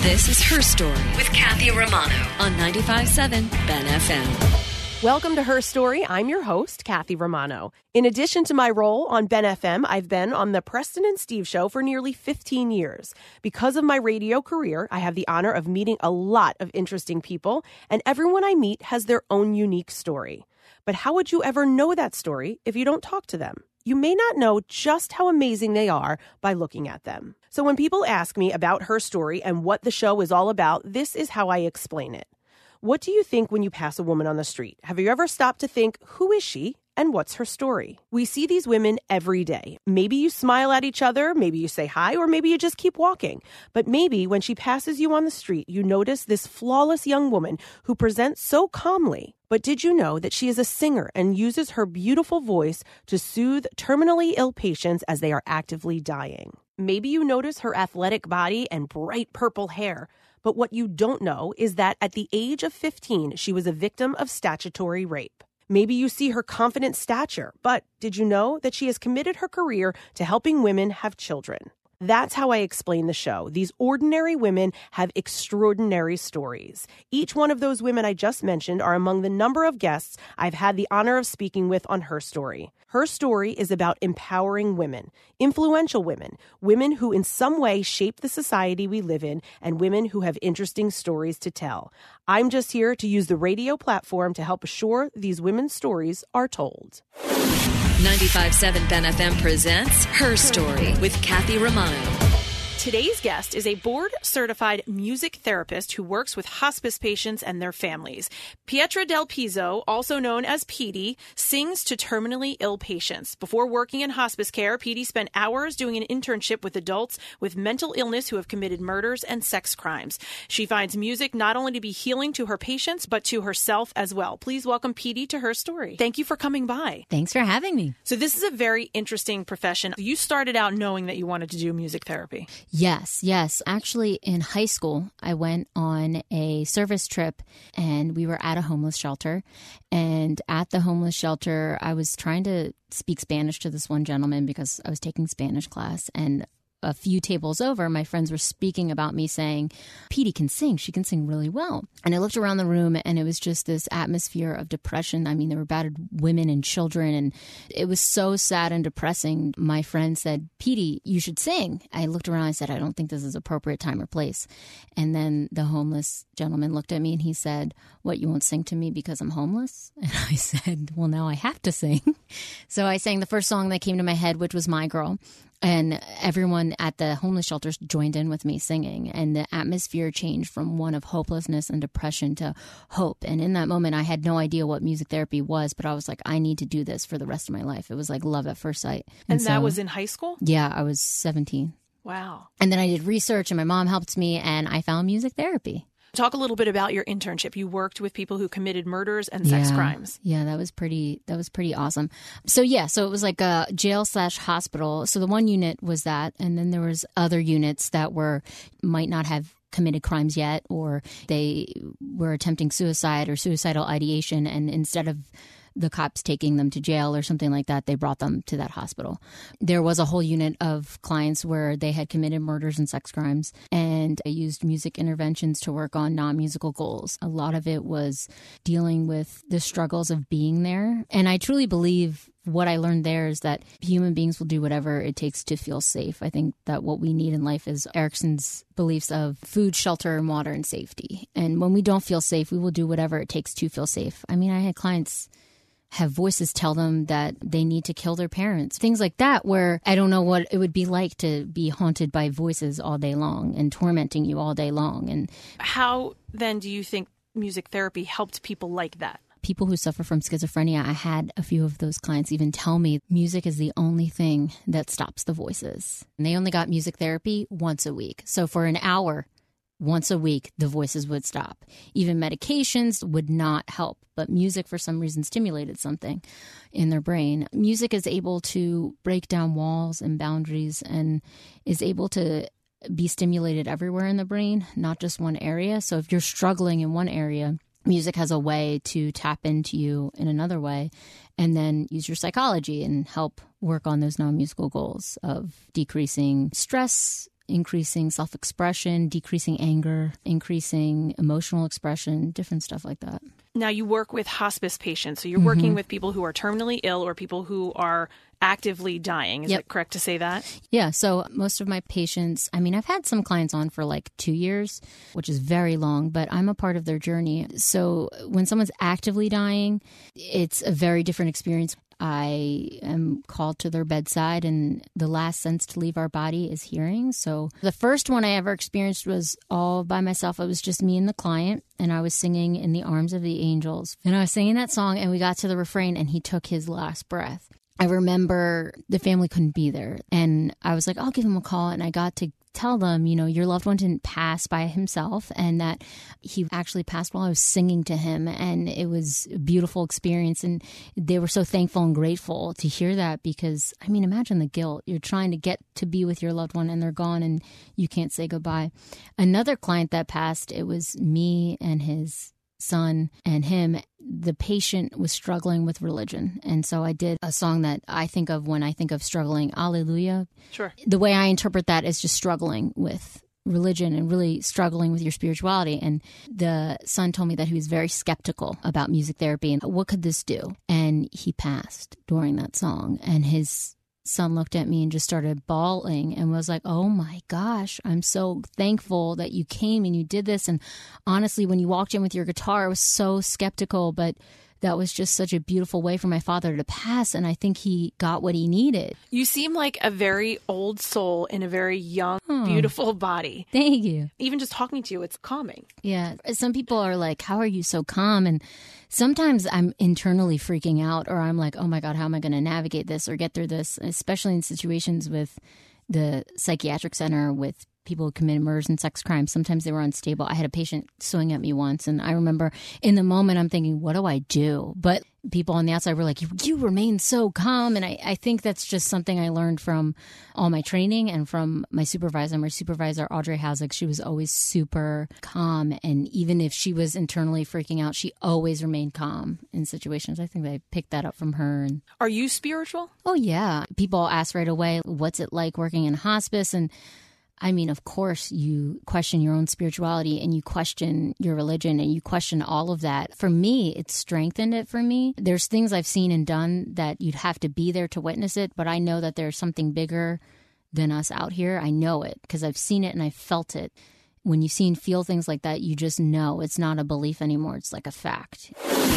This is Her Story with Kathy Romano on 95.7 Ben FM. Welcome to Her Story. I'm your host, Kathy Romano. In addition to my role on Ben FM, I've been on the Preston and Steve Show for nearly 15 years. Because of my radio career, I have the honor of meeting a lot of interesting people, and everyone I meet has their own unique story. But how would you ever know that story if you don't talk to them? You may not know just how amazing they are by looking at them. So when people ask me about Her Story and what the show is all about, this is how I explain it. What do you think when you pass a woman on the street? Have you ever stopped to think, who is she and what's her story? We see these women every day. Maybe you smile at each other, maybe you say hi, or maybe you just keep walking. But maybe when she passes you on the street, you notice this flawless young woman who presents so calmly. But did you know that she is a singer and uses her beautiful voice to soothe terminally ill patients as they are actively dying? Maybe you notice her athletic body and bright purple hair. But what you don't know is that at the age of 15, she was a victim of statutory rape. Maybe you see her confident stature, but did you know that she has committed her career to helping women have children? That's how I explain the show. These ordinary women have extraordinary stories. Each one of those women I just mentioned are among the number of guests I've had the honor of speaking with on Her Story. Her Story is about empowering women, influential women, women who in some way shape the society we live in, and women who have interesting stories to tell. I'm just here to use the radio platform to help assure these women's stories are told. 95.7 Ben FM presents Her Story with Kathy Romano. Today's guest is a board-certified music therapist who works with hospice patients and their families. Pietra Del Pizzo, also known as Petey, sings to terminally ill patients. Before working in hospice care, Petey spent hours doing an internship with adults with mental illness who have committed murders and sex crimes. She finds music not only to be healing to her patients, but to herself as well. Please welcome Petey to Her Story. Thank you for coming by. Thanks for having me. So this is a very interesting profession. You started out knowing that you wanted to do music therapy. Yes. Actually, in high school, I went on a service trip and we were at a homeless shelter. And at the homeless shelter, I was trying to speak Spanish to this one gentleman because I was taking Spanish class. And a few tables over, my friends were speaking about me saying, Petey can sing. She can sing really well. And I looked around the room and it was just this atmosphere of depression. I mean, there were battered women and children and it was so sad and depressing. My friend said, Petey, you should sing. I looked around and I said, I don't think this is appropriate time or place. And then the homeless gentleman looked at me and he said, what, you won't sing to me because I'm homeless? And I said, well, now I have to sing. So I sang the first song that came to my head, which was My Girl. And everyone at the homeless shelters joined in with me singing. And the atmosphere changed from one of hopelessness and depression to hope. And in that moment, I had no idea what music therapy was, but I was like, I need to do this for the rest of my life. It was like love at first sight. And that was in high school? Yeah, I was 17. Wow. And then I did research and my mom helped me and I found music therapy. Talk a little bit about your internship. You worked with people who committed murders and sex crimes. Yeah, that was pretty awesome. So it was like a jail/hospital. So the one unit was that, and then there was other units that might not have committed crimes yet, or they were attempting suicide or suicidal ideation, and instead of the cops taking them to jail or something like that, they brought them to that hospital. There was a whole unit of clients where they had committed murders and sex crimes, and I used music interventions to work on non-musical goals. A lot of it was dealing with the struggles of being there. And I truly believe what I learned there is that human beings will do whatever it takes to feel safe. I think that what we need in life is Erickson's beliefs of food, shelter, and water and safety. And when we don't feel safe, we will do whatever it takes to feel safe. I mean, I had clients have voices tell them that they need to kill their parents. Things like that, where I don't know what it would be like to be haunted by voices all day long and tormenting you all day long. And how then do you think music therapy helped people like that? People who suffer from schizophrenia, I had a few of those clients even tell me music is the only thing that stops the voices. And they only got music therapy once a week. So for an hour, once a week, the voices would stop. Even medications would not help, but music for some reason stimulated something in their brain. Music is able to break down walls and boundaries and is able to be stimulated everywhere in the brain, not just one area. So if you're struggling in one area, music has a way to tap into you in another way and then use your psychology and help work on those non-musical goals of decreasing stress, increasing self-expression, decreasing anger, increasing emotional expression, different stuff like that. Now, you work with hospice patients, so you're working with people who are terminally ill or people who are actively dying. Is it correct to say that? Yeah. So most of my patients, I mean, I've had some clients on for like 2 years, which is very long, but I'm a part of their journey. So when someone's actively dying, it's a very different experience. I am called to their bedside, and the last sense to leave our body is hearing. So the first one I ever experienced was all by myself. It was just me and the client, and I was singing In the Arms of the Angels. And I was singing that song, and we got to the refrain, and he took his last breath. I remember the family couldn't be there, and I was like, I'll give him a call, and I got to tell them, you know, your loved one didn't pass by himself, and that he actually passed while I was singing to him. And it was a beautiful experience. And they were so thankful and grateful to hear that, because, I mean, imagine the guilt. You're trying to get to be with your loved one and they're gone and you can't say goodbye. Another client that passed, it was me and his son and him. The patient was struggling with religion. And so I did a song that I think of when I think of struggling, Alleluia. Sure. The way I interpret that is just struggling with religion and really struggling with your spirituality. And the son told me that he was very skeptical about music therapy and what could this do? And he passed during that song. And his son looked at me and just started bawling and was like, oh my gosh, I'm so thankful that you came and you did this. And honestly, when you walked in with your guitar, I was so skeptical, but that was just such a beautiful way for my father to pass. And I think he got what he needed. You seem like a very old soul in a very young, beautiful body. Thank you. Even just talking to you, it's calming. Yeah. Some people are like, how are you so calm? And sometimes I'm internally freaking out, or I'm like, oh my God, how am I going to navigate this or get through this? Especially in situations with the psychiatric center with people who commit murders and sex crimes. Sometimes they were unstable. I had a patient suing at me once, and I remember in the moment I'm thinking, what do I do? But people on the outside were like, you remain so calm. And I think that's just something I learned from all my training and from my supervisor. My supervisor, Audrey Hausig, she was always super calm. And even if she was internally freaking out, she always remained calm in situations. I think I picked that up from her. And are you spiritual? Oh, yeah. People ask right away, what's it like working in hospice? And I mean, of course, you question your own spirituality and you question your religion and you question all of that. For me, it strengthened it for me. There's things I've seen and done that you'd have to be there to witness it, but I know that there's something bigger than us out here. I know it because I've seen it and I've felt it. When you see and feel things like that, you just know it's not a belief anymore. It's like a fact.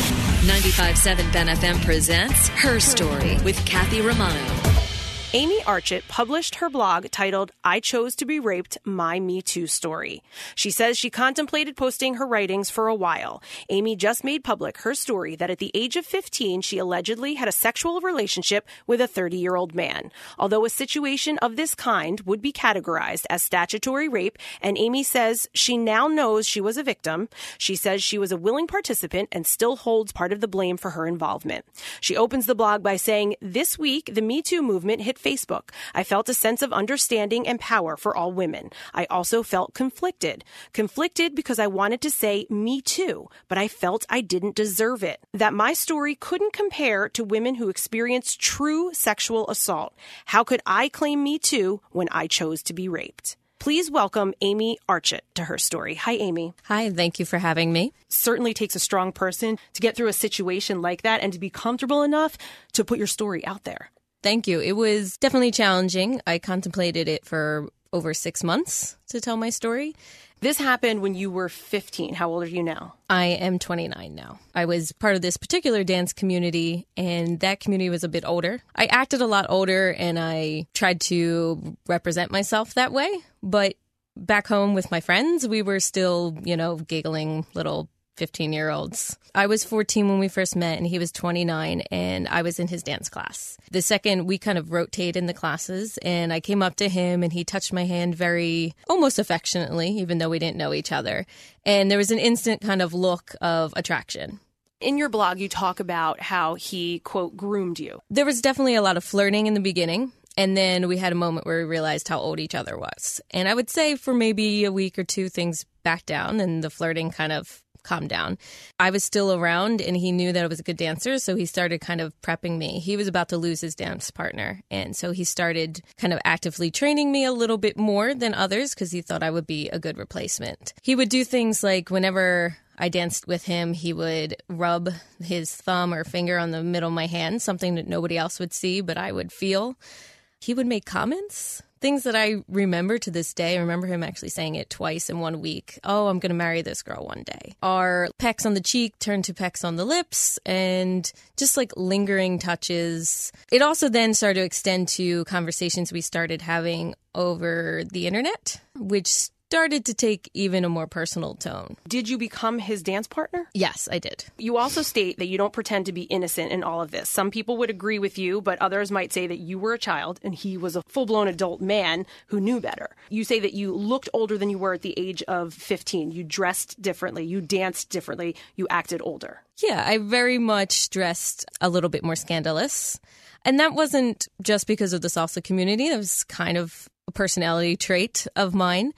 95.7 Ben FM presents Her Story with Kathy Romano. Amy Archett published her blog titled, I Chose to Be Raped, My Me Too Story. She says she contemplated posting her writings for a while. Amy just made public her story that at the age of 15, she allegedly had a sexual relationship with a 30-year-old man. Although a situation of this kind would be categorized as statutory rape, and Amy says she now knows she was a victim, she says she was a willing participant and still holds part of the blame for her involvement. She opens the blog by saying, this week, the Me Too movement hit Facebook. I felt a sense of understanding and power for all women. I also felt conflicted. Conflicted because I wanted to say me too, but I felt I didn't deserve it. That my story couldn't compare to women who experienced true sexual assault. How could I claim me too when I chose to be raped? Please welcome Amy Archett to Her Story. Hi, Amy. Hi, thank you for having me. Certainly takes a strong person to get through a situation like that and to be comfortable enough to put your story out there. Thank you. It was definitely challenging. I contemplated it for over 6 months to tell my story. This happened when you were 15. How old are you now? I am 29 now. I was part of this particular dance community, and that community was a bit older. I acted a lot older, and I tried to represent myself that way. But back home with my friends, we were still, giggling little 15-year-olds. I was 14 when we first met, and he was 29, and I was in his dance class. The second, we kind of rotate in the classes, and I came up to him, and he touched my hand very, almost affectionately, even though we didn't know each other. And there was an instant kind of look of attraction. In your blog, you talk about how he, quote, groomed you. There was definitely a lot of flirting in the beginning. And then we had a moment where we realized how old each other was. And I would say for maybe a week or two, things backed down and the flirting kind of calm down. I was still around and he knew that I was a good dancer, so he started kind of prepping me. He was about to lose his dance partner, and so he started kind of actively training me a little bit more than others because he thought I would be a good replacement. He would do things like whenever I danced with him, he would rub his thumb or finger on the middle of my hand, something that nobody else would see, but I would feel. He would make comments, things that I remember to this day. I remember him actually saying it twice in 1 week. Oh, I'm going to marry this girl one day. Our pecks on the cheek turned to pecks on the lips, and just like lingering touches. It also then started to extend to conversations we started having over the internet, which started to take even a more personal tone. Did you become his dance partner? Yes, I did. You also state that you don't pretend to be innocent in all of this. Some people would agree with you, but others might say that you were a child and he was a full-blown adult man who knew better. You say that you looked older than you were at the age of 15. You dressed differently. You danced differently. You acted older. Yeah, I very much dressed a little bit more scandalous. And that wasn't just because of the salsa community. That was kind of a personality trait of mine.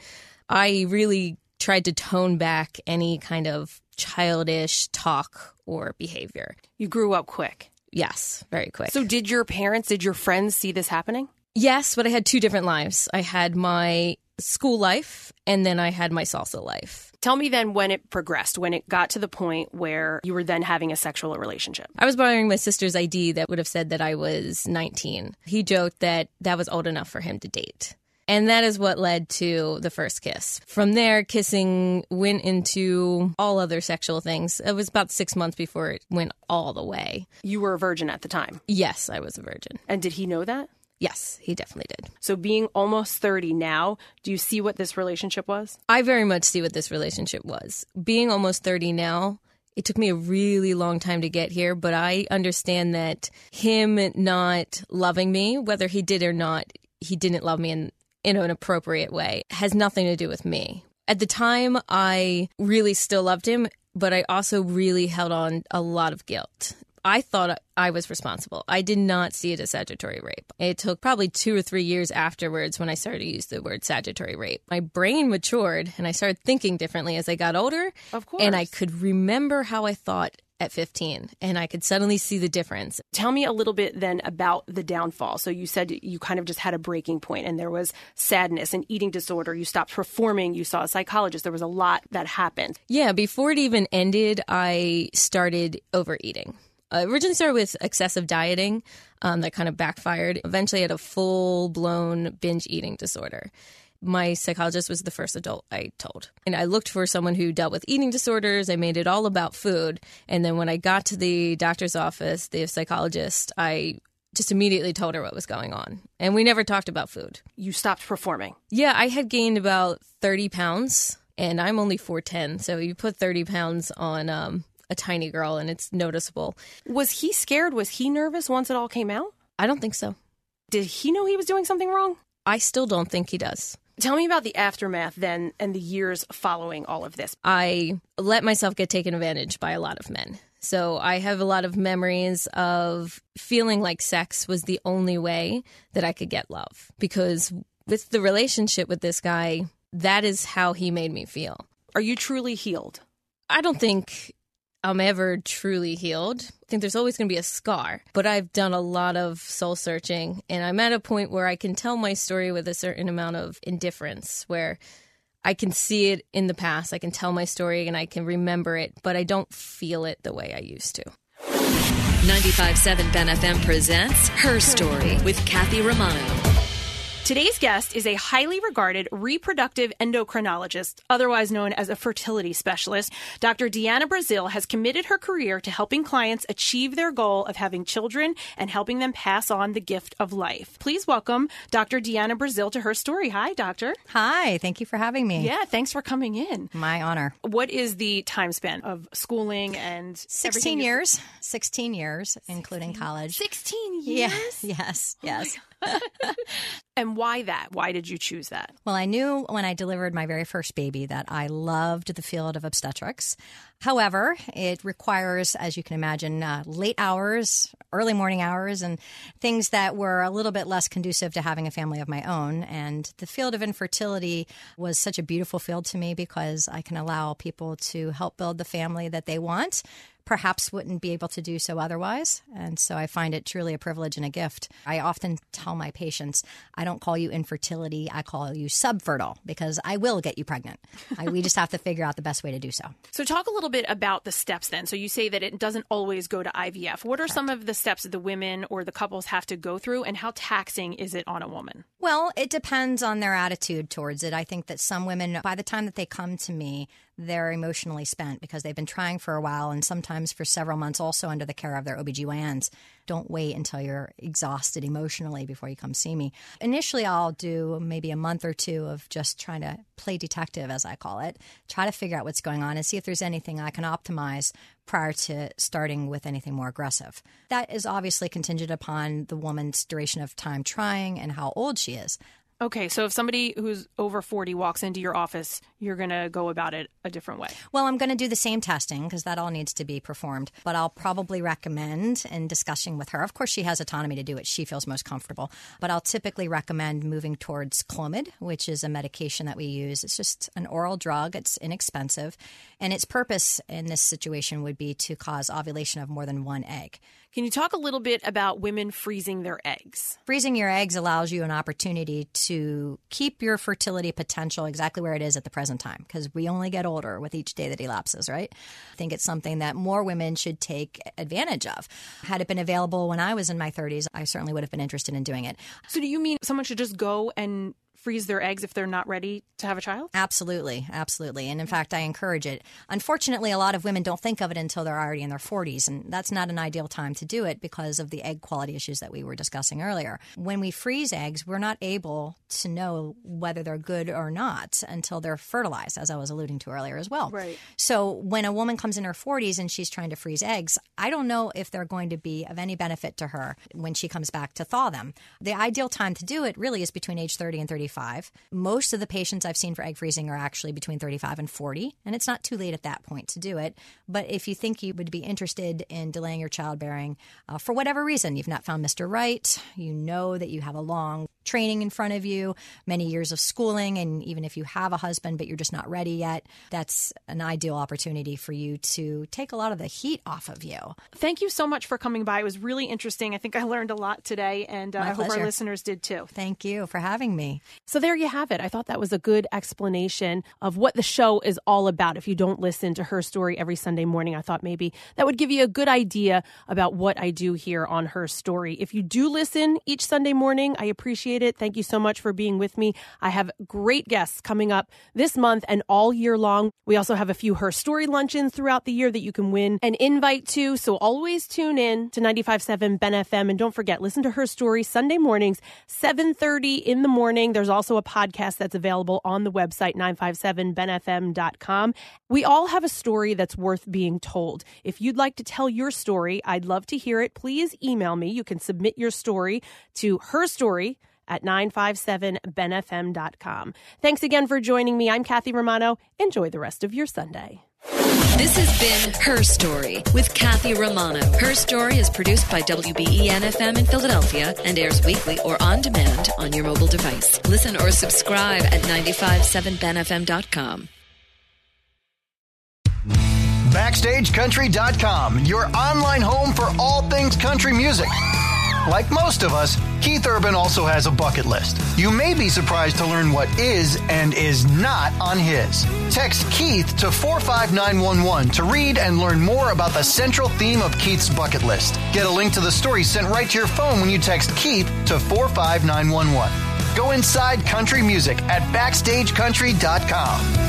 I really tried to tone back any kind of childish talk or behavior. You grew up quick. Yes, very quick. So did your friends see this happening? Yes, but I had two different lives. I had my school life and then I had my salsa life. Tell me then when it progressed, when it got to the point where you were then having a sexual relationship. I was borrowing my sister's ID that would have said that I was 19. He joked that that was old enough for him to date. And that is what led to the first kiss. From there, kissing went into all other sexual things. It was about 6 months before it went all the way. You were a virgin at the time? Yes, I was a virgin. And did he know that? Yes, he definitely did. So being almost 30 now, do you see what this relationship was? I very much see what this relationship was. Being almost 30 now, it took me a really long time to get here, but I understand that him not loving me, whether he did or not, he didn't love me in an appropriate way, has nothing to do with me. At the time, I really still loved him, but I also really held on a lot of guilt. I thought I was responsible. I did not see it as statutory rape. It took probably 2 or 3 years afterwards when I started to use the word statutory rape. My brain matured and I started thinking differently as I got older. Of course. And I could remember how I thought at 15, and I could suddenly see the difference. Tell me a little bit then about the downfall. So you said you kind of just had a breaking point, and there was sadness and eating disorder. You stopped performing. You saw a psychologist. There was a lot that happened. Yeah, before it even ended, I started overeating. I originally started with excessive dieting that kind of backfired. Eventually I had a full-blown binge eating disorder. My psychologist was the first adult I told. And I looked for someone who dealt with eating disorders. I made it all about food. And then when I got to the doctor's office, the psychologist, I just immediately told her what was going on. And we never talked about food. You stopped performing. Yeah, I had gained about 30 pounds, and I'm only 4'10". So you put 30 pounds on a tiny girl, and it's noticeable. Was he scared? Was he nervous once it all came out? I don't think so. Did he know he was doing something wrong? I still don't think he does. Tell me about the aftermath then and the years following all of this. I let myself get taken advantage by a lot of men. So I have a lot of memories of feeling like sex was the only way that I could get love. Because with the relationship with this guy, that is how he made me feel. Are you truly healed? I don't think I'm ever truly healed. I think there's always going to be a scar. But I've done a lot of soul searching, and I'm at a point where I can tell my story with a certain amount of indifference, where I can see it in the past, I can tell my story, and I can remember it, but I don't feel it the way I used to. 95.7 Ben FM presents Her Story with Kathy Romano. Today's guest is a highly regarded reproductive endocrinologist, otherwise known as a fertility specialist. Dr. Deanna Brazil has committed her career to helping clients achieve their goal of having children and helping them pass on the gift of life. Please welcome Dr. Deanna Brazil to Her Story. Hi, doctor. Hi, thank you for having me. Yeah, thanks for coming in. My honor. What is the time span of schooling and 16 years. 16 years, including college. 16 years? Yeah. Yes. Oh And why that? Why did you choose that? Well, I knew when I delivered my very first baby that I loved the field of obstetrics. However, it requires, as you can imagine, late hours, early morning hours, and things that were a little bit less conducive to having a family of my own. And the field of infertility was such a beautiful field to me because I can allow people to help build the family that they want, perhaps wouldn't be able to do so otherwise. And so I find it truly a privilege and a gift. I often tell my patients, I don't call you infertility, I call you subfertile, because I will get you pregnant. We just have to figure out the best way to do so. So talk a little bit about the steps then. So you say that it doesn't always go to IVF. What are some of the steps that the women or the couples have to go through, and how taxing is it on a woman? Well, it depends on their attitude towards it. I think that some women, by the time that they come to me, they're emotionally spent because they've been trying for a while and sometimes for several months also under the care of their OBGYNs. Don't wait until you're exhausted emotionally before you come see me. Initially, I'll do maybe a month or two of just trying to play detective, as I call it, try to figure out what's going on and see if there's anything I can optimize prior to starting with anything more aggressive. That is obviously contingent upon the woman's duration of time trying and how old she is. Okay, so if somebody who's over 40 walks into your office, you're going to go about it a different way. Well, I'm going to do the same testing because that all needs to be performed. But I'll probably recommend in discussing with her. Of course, she has autonomy to do what she feels most comfortable. But I'll typically recommend moving towards Clomid, which is a medication that we use. It's just an oral drug. It's inexpensive. And its purpose in this situation would be to cause ovulation of more than one egg. Can you talk a little bit about women freezing their eggs? Freezing your eggs allows you an opportunity to keep your fertility potential exactly where it is at the present time, because we only get older with each day that elapses, right? I think it's something that more women should take advantage of. Had it been available when I was in my 30s, I certainly would have been interested in doing it. So do you mean someone should just go and freeze their eggs if they're not ready to have a child? Absolutely. Absolutely. And in fact, I encourage it. Unfortunately, a lot of women don't think of it until they're already in their 40s. And that's not an ideal time to do it because of the egg quality issues that we were discussing earlier. When we freeze eggs, we're not able to know whether they're good or not until they're fertilized, as I was alluding to earlier as well. Right. So when a woman comes in her 40s and she's trying to freeze eggs, I don't know if they're going to be of any benefit to her when she comes back to thaw them. The ideal time to do it really is between age 30 and 35. Most of the patients I've seen for egg freezing are actually between 35 and 40, and it's not too late at that point to do it. But if you think you would be interested in delaying your childbearing for whatever reason, you've not found Mr. Right, you know that you have a long training in front of you, many years of schooling, and even if you have a husband but you're just not ready yet, that's an ideal opportunity for you to take a lot of the heat off of you. Thank you so much for coming by. It was really interesting. I think I learned a lot today, and I hope our listeners did too. Thank you for having me. So there you have it. I thought that was a good explanation of what the show is all about. If you don't listen to Her Story every Sunday morning, I thought maybe that would give you a good idea about what I do here on Her Story. If you do listen each Sunday morning, I appreciate it. Thank you so much for being with me. I have great guests coming up this month and all year long. We also have a few Her Story luncheons throughout the year that you can win an invite to. So always tune in to 95.7 Ben FM. And don't forget, listen to Her Story Sunday mornings, 7:30 in the morning. There's also a podcast that's available on the website, 957benfm.com. We all have a story that's worth being told. If you'd like to tell your story, I'd love to hear it. Please email me. You can submit your story to herstory@957benfm.com. Thanks again for joining me. I'm Kathy Romano. Enjoy the rest of your Sunday. This has been Her Story with Kathy Romano. Her Story is produced by WBEN-FM in Philadelphia and airs weekly or on demand on your mobile device. Listen or subscribe at 957benfm.com. BackstageCountry.com, your online home for all things country music. Like most of us, Keith Urban also has a bucket list. You may be surprised to learn what is and is not on his. Text Keith to 45911 to read and learn more about the central theme of Keith's bucket list. Get a link to the story sent right to your phone when you text Keith to 45911. Go inside country music at BackstageCountry.com.